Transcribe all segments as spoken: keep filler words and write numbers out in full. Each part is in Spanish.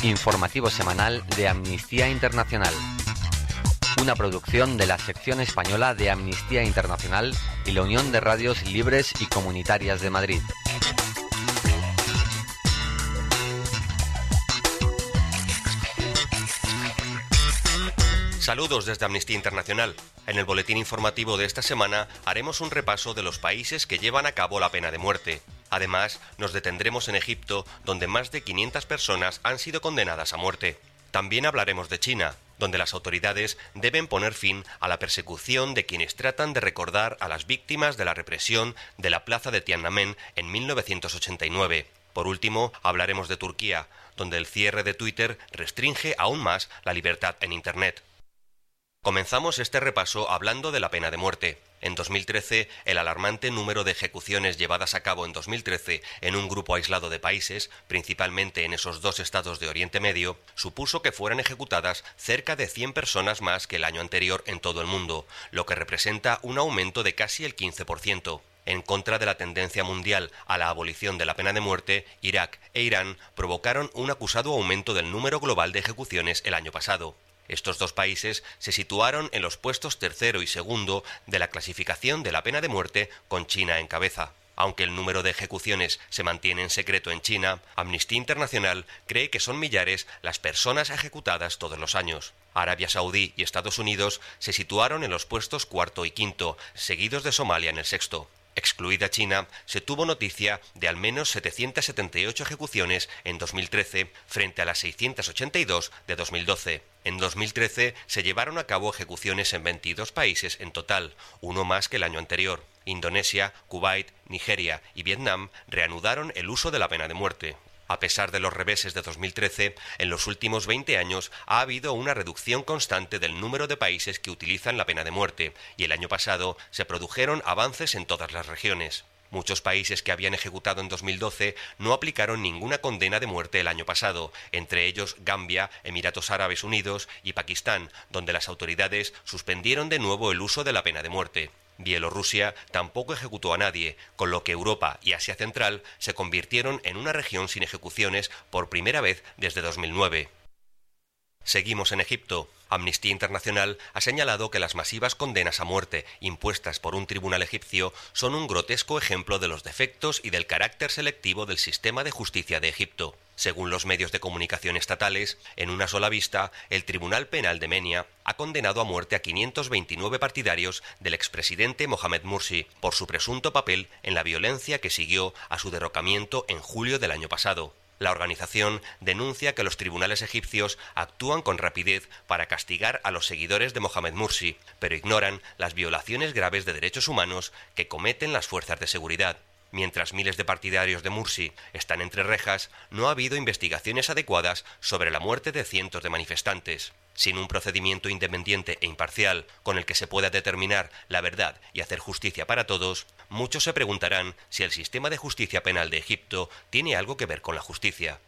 Informativo semanal de Amnistía Internacional. Una producción de la sección española de Amnistía Internacional y la Unión de Radios Libres y Comunitarias de Madrid. Saludos desde Amnistía Internacional. En el boletín informativo de esta semana haremos un repaso de los países que llevan a cabo la pena de muerte. Además, nos detendremos en Egipto, donde más de quinientas personas han sido condenadas a muerte. También hablaremos de China, donde las autoridades deben poner fin a la persecución de quienes tratan de recordar a las víctimas de la represión de la plaza de Tiananmen en mil novecientos ochenta y nueve. Por último, hablaremos de Turquía, donde el cierre de Twitter restringe aún más la libertad en Internet. Comenzamos este repaso hablando de la pena de muerte. En dos mil trece, el alarmante número de ejecuciones llevadas a cabo en dos mil trece en un grupo aislado de países, principalmente en esos dos estados de Oriente Medio, supuso que fueran ejecutadas cerca de cien personas más que el año anterior en todo el mundo, lo que representa un aumento de casi el quince por ciento. En contra de la tendencia mundial a la abolición de la pena de muerte, Irak e Irán provocaron un acusado aumento del número global de ejecuciones el año pasado. Estos dos países se situaron en los puestos tercero y segundo de la clasificación de la pena de muerte, con China en cabeza. Aunque el número de ejecuciones se mantiene en secreto en China, Amnistía Internacional cree que son millares las personas ejecutadas todos los años. Arabia Saudí y Estados Unidos se situaron en los puestos cuarto y quinto, seguidos de Somalia en el sexto. Excluida China, se tuvo noticia de al menos setecientas setenta y ocho ejecuciones en dos mil trece frente a las seiscientas ochenta y dos de dos mil doce. En dos mil trece se llevaron a cabo ejecuciones en veintidós países en total, uno más que el año anterior. Indonesia, Kuwait, Nigeria y Vietnam reanudaron el uso de la pena de muerte. A pesar de los reveses de dos mil trece, en los últimos veinte años ha habido una reducción constante del número de países que utilizan la pena de muerte, y el año pasado se produjeron avances en todas las regiones. Muchos países que habían ejecutado en dos mil doce no aplicaron ninguna condena de muerte el año pasado, entre ellos Gambia, Emiratos Árabes Unidos y Pakistán, donde las autoridades suspendieron de nuevo el uso de la pena de muerte. Bielorrusia tampoco ejecutó a nadie, con lo que Europa y Asia Central se convirtieron en una región sin ejecuciones por primera vez desde dos mil nueve. Seguimos en Egipto. Amnistía Internacional ha señalado que las masivas condenas a muerte impuestas por un tribunal egipcio son un grotesco ejemplo de los defectos y del carácter selectivo del sistema de justicia de Egipto. Según los medios de comunicación estatales, en una sola vista, el Tribunal Penal de Menia ha condenado a muerte a quinientos veintinueve partidarios del expresidente Mohamed Morsi por su presunto papel en la violencia que siguió a su derrocamiento en julio del año pasado. La organización denuncia que los tribunales egipcios actúan con rapidez para castigar a los seguidores de Mohamed Morsi, pero ignoran las violaciones graves de derechos humanos que cometen las fuerzas de seguridad. Mientras miles de partidarios de Morsi están entre rejas, no ha habido investigaciones adecuadas sobre la muerte de cientos de manifestantes. Sin un procedimiento independiente e imparcial con el que se pueda determinar la verdad y hacer justicia para todos, muchos se preguntarán si el sistema de justicia penal de Egipto tiene algo que ver con la justicia.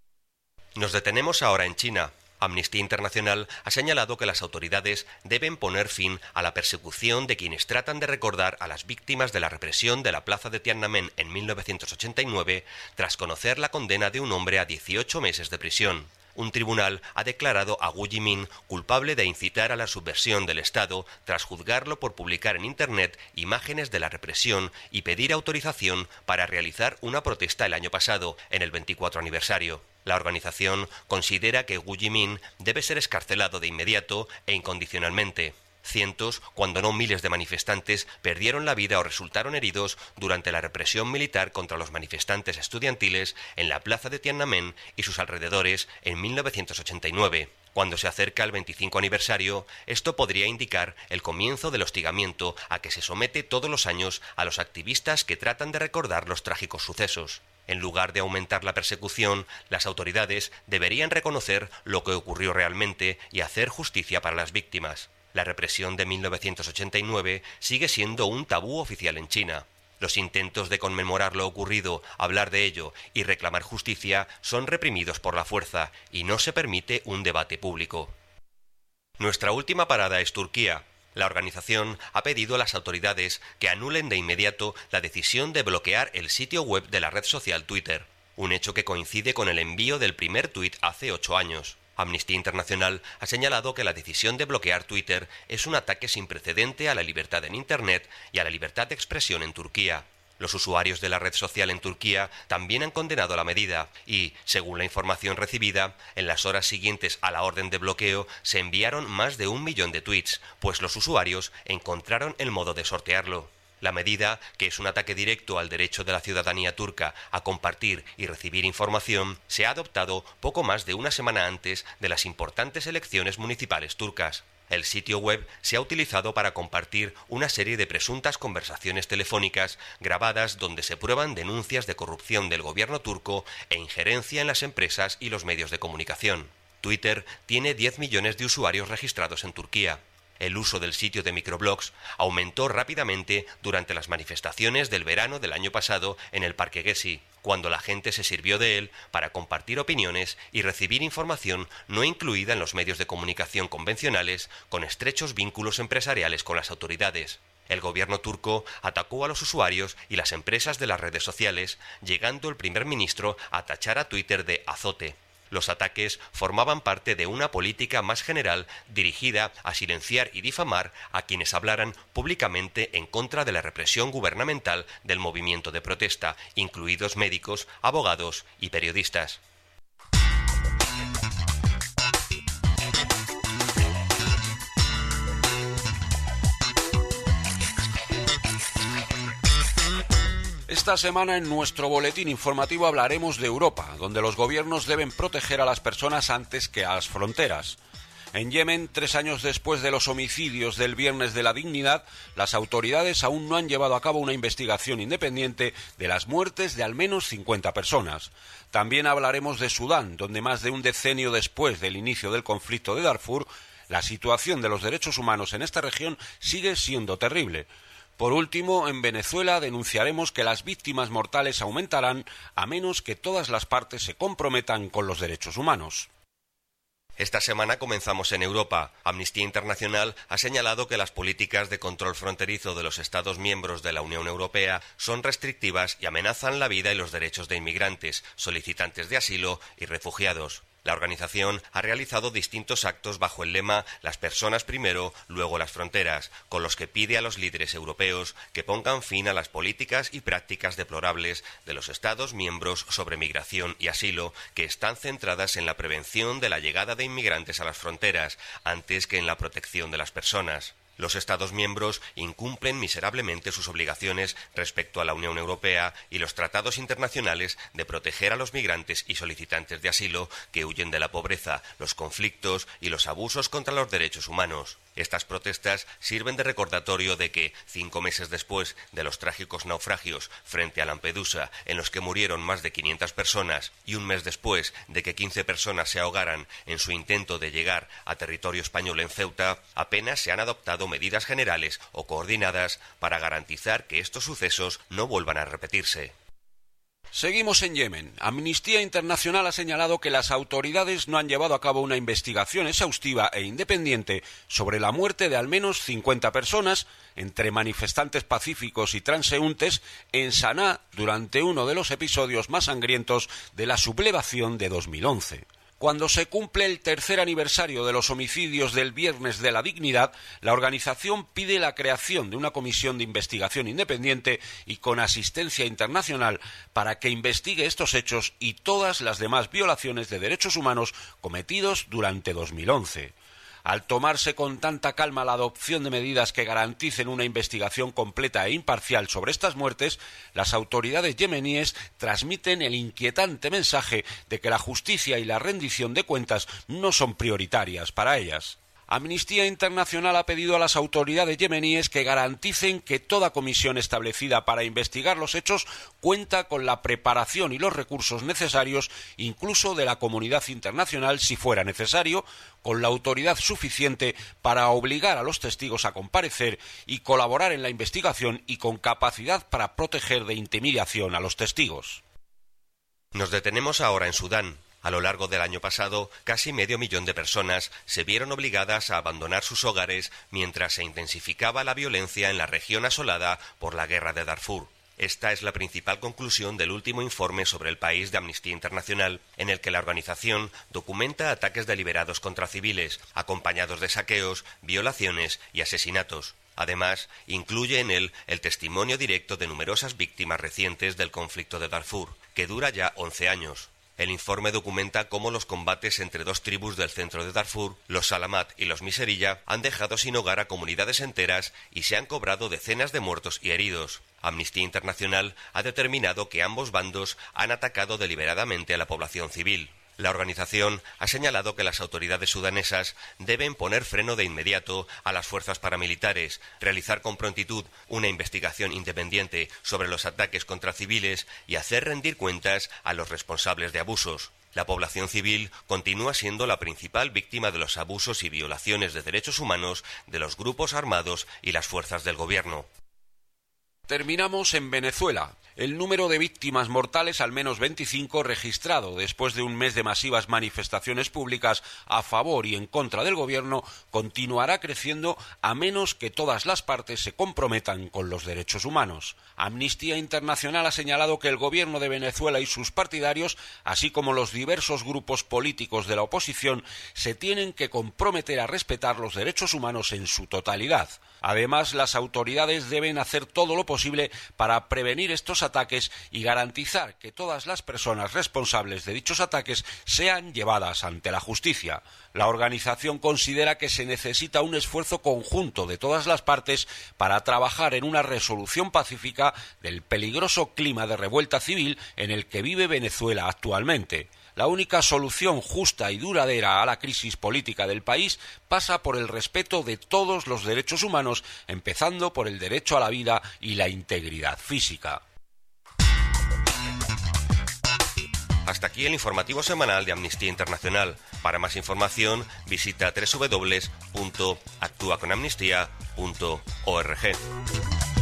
Nos detenemos ahora en China. Amnistía Internacional ha señalado que las autoridades deben poner fin a la persecución de quienes tratan de recordar a las víctimas de la represión de la plaza de Tiananmen en mil novecientos ochenta y nueve tras conocer la condena de un hombre a dieciocho meses de prisión. Un tribunal ha declarado a Wu Jimin culpable de incitar a la subversión del Estado tras juzgarlo por publicar en Internet imágenes de la represión y pedir autorización para realizar una protesta el año pasado, en el veinticuatro aniversario. La organización considera que Wu Jimin debe ser excarcelado de inmediato e incondicionalmente. Cientos, cuando no miles de manifestantes perdieron la vida o resultaron heridos durante la represión militar contra los manifestantes estudiantiles en la plaza de Tiananmen y sus alrededores en mil novecientos ochenta y nueve. Cuando se acerca el veinticinco aniversario, esto podría indicar el comienzo del hostigamiento a que se somete todos los años a los activistas que tratan de recordar los trágicos sucesos. En lugar de aumentar la persecución, las autoridades deberían reconocer lo que ocurrió realmente y hacer justicia para las víctimas. La represión de mil novecientos ochenta y nueve sigue siendo un tabú oficial en China. Los intentos de conmemorar lo ocurrido, hablar de ello y reclamar justicia son reprimidos por la fuerza y no se permite un debate público. Nuestra última parada es Turquía. La organización ha pedido a las autoridades que anulen de inmediato la decisión de bloquear el sitio web de la red social Twitter. un hecho que coincide con el envío del primer tuit hace ocho años. Amnistía Internacional ha señalado que la decisión de bloquear Twitter es un ataque sin precedente a la libertad en Internet y a la libertad de expresión en Turquía. Los usuarios de la red social en Turquía también han condenado la medida y, según la información recibida, en las horas siguientes a la orden de bloqueo se enviaron más de un millón de tweets, pues los usuarios encontraron el modo de sortearlo. La medida, que es un ataque directo al derecho de la ciudadanía turca a compartir y recibir información, se ha adoptado poco más de una semana antes de las importantes elecciones municipales turcas. El sitio web se ha utilizado para compartir una serie de presuntas conversaciones telefónicas grabadas donde se prueban denuncias de corrupción del gobierno turco e injerencia en las empresas y los medios de comunicación. Twitter tiene diez millones de usuarios registrados en Turquía. El uso del sitio de microblogs aumentó rápidamente durante las manifestaciones del verano del año pasado en el Parque Gezi, cuando la gente se sirvió de él para compartir opiniones y recibir información no incluida en los medios de comunicación convencionales con estrechos vínculos empresariales con las autoridades. El gobierno turco atacó a los usuarios y las empresas de las redes sociales, llegando el primer ministro a tachar a Twitter de azote. Los ataques formaban parte de una política más general dirigida a silenciar y difamar a quienes hablaran públicamente en contra de la represión gubernamental del movimiento de protesta, incluidos médicos, abogados y periodistas. Esta semana en nuestro boletín informativo hablaremos de Europa, donde los gobiernos deben proteger a las personas antes que a las fronteras. En Yemen, tres años después de los homicidios del Viernes de la Dignidad, las autoridades aún no han llevado a cabo una investigación independiente de las muertes de al menos cincuenta personas. También hablaremos de Sudán, donde más de un decenio después del inicio del conflicto de Darfur, la situación de los derechos humanos en esta región sigue siendo terrible. Por último, en Venezuela denunciaremos que las víctimas mortales aumentarán a menos que todas las partes se comprometan con los derechos humanos. Esta semana comenzamos en Europa. Amnistía Internacional ha señalado que las políticas de control fronterizo de los Estados miembros de la Unión Europea son restrictivas y amenazan la vida y los derechos de inmigrantes, solicitantes de asilo y refugiados. La organización ha realizado distintos actos bajo el lema «Las personas primero, luego las fronteras», con los que pide a los líderes europeos que pongan fin a las políticas y prácticas deplorables de los Estados miembros sobre migración y asilo, que están centradas en la prevención de la llegada de inmigrantes a las fronteras, antes que en la protección de las personas. Los Estados miembros incumplen miserablemente sus obligaciones respecto a la Unión Europea y los tratados internacionales de proteger a los migrantes y solicitantes de asilo que huyen de la pobreza, los conflictos y los abusos contra los derechos humanos. Estas protestas sirven de recordatorio de que, cinco meses después de los trágicos naufragios frente a Lampedusa, en los que murieron más de quinientas personas, y un mes después de que quince personas se ahogaran en su intento de llegar a territorio español en Ceuta, apenas se han adoptado medidas generales o coordinadas para garantizar que estos sucesos no vuelvan a repetirse. Seguimos en Yemen. Amnistía Internacional ha señalado que las autoridades no han llevado a cabo una investigación exhaustiva e independiente sobre la muerte de al menos cincuenta personas, entre manifestantes pacíficos y transeúntes, en Saná durante uno de los episodios más sangrientos de la sublevación de dos mil once. Cuando se cumple el tercer aniversario de los homicidios del Viernes de la Dignidad, la organización pide la creación de una comisión de investigación independiente y con asistencia internacional para que investigue estos hechos y todas las demás violaciones de derechos humanos cometidos durante dos mil once. Al tomarse con tanta calma la adopción de medidas que garanticen una investigación completa e imparcial sobre estas muertes, las autoridades yemeníes transmiten el inquietante mensaje de que la justicia y la rendición de cuentas no son prioritarias para ellas. Amnistía Internacional ha pedido a las autoridades yemeníes que garanticen que toda comisión establecida para investigar los hechos cuenta con la preparación y los recursos necesarios, incluso de la comunidad internacional si fuera necesario, con la autoridad suficiente para obligar a los testigos a comparecer y colaborar en la investigación y con capacidad para proteger de intimidación a los testigos. Nos detenemos ahora en Sudán. A lo largo del año pasado, casi medio millón de personas se vieron obligadas a abandonar sus hogares mientras se intensificaba la violencia en la región asolada por la guerra de Darfur. Esta es la principal conclusión del último informe sobre el país de Amnistía Internacional, en el que la organización documenta ataques deliberados contra civiles, acompañados de saqueos, violaciones y asesinatos. Además, incluye en él el testimonio directo de numerosas víctimas recientes del conflicto de Darfur, que dura ya once años. El informe documenta cómo los combates entre dos tribus del centro de Darfur, los Salamat y los Miserilla, han dejado sin hogar a comunidades enteras y se han cobrado decenas de muertos y heridos. Amnistía Internacional ha determinado que ambos bandos han atacado deliberadamente a la población civil. La organización ha señalado que las autoridades sudanesas deben poner freno de inmediato a las fuerzas paramilitares, realizar con prontitud una investigación independiente sobre los ataques contra civiles y hacer rendir cuentas a los responsables de abusos. La población civil continúa siendo la principal víctima de los abusos y violaciones de derechos humanos de los grupos armados y las fuerzas del gobierno. Terminamos en Venezuela. El número de víctimas mortales, al menos veinticinco, registrado después de un mes de masivas manifestaciones públicas a favor y en contra del gobierno, continuará creciendo a menos que todas las partes se comprometan con los derechos humanos. Amnistía Internacional ha señalado que el gobierno de Venezuela y sus partidarios, así como los diversos grupos políticos de la oposición, se tienen que comprometer a respetar los derechos humanos en su totalidad. Además, las autoridades deben hacer todo lo posible para prevenir estos ataques y garantizar que todas las personas responsables de dichos ataques sean llevadas ante la justicia. La organización considera que se necesita un esfuerzo conjunto de todas las partes para trabajar en una resolución pacífica del peligroso clima de revuelta civil en el que vive Venezuela actualmente. La única solución justa y duradera a la crisis política del país pasa por el respeto de todos los derechos humanos, empezando por el derecho a la vida y la integridad física. Hasta aquí el informativo semanal de Amnistía Internacional. Para más información, visita doble u doble u doble u punto actúa con amnistía punto org.